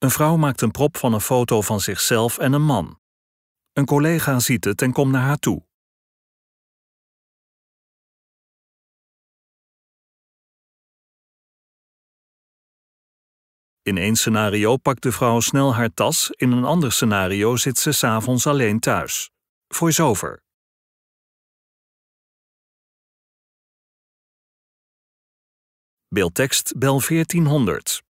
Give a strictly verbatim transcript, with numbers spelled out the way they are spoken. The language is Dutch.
Een vrouw maakt een prop van een foto van zichzelf en een man. Een collega ziet het en komt naar haar toe. In één scenario pakt de vrouw snel haar tas, in een ander scenario zit ze 's avonds alleen thuis. Voice-over. Beeldtekst bel veertienhonderd.